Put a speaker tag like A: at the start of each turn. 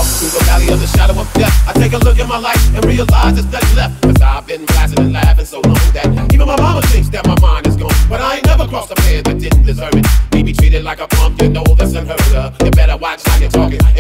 A: walk through the valley of the shadow of death, I take a look at my life and realize there's nothing left. Cause I've been blasting and laughing so long that even my mama thinks that my mind is gone. But I ain't never crossed a man that didn't deserve it. Me be treated like a punk, you know that's unheard of. You better watch how you're talking.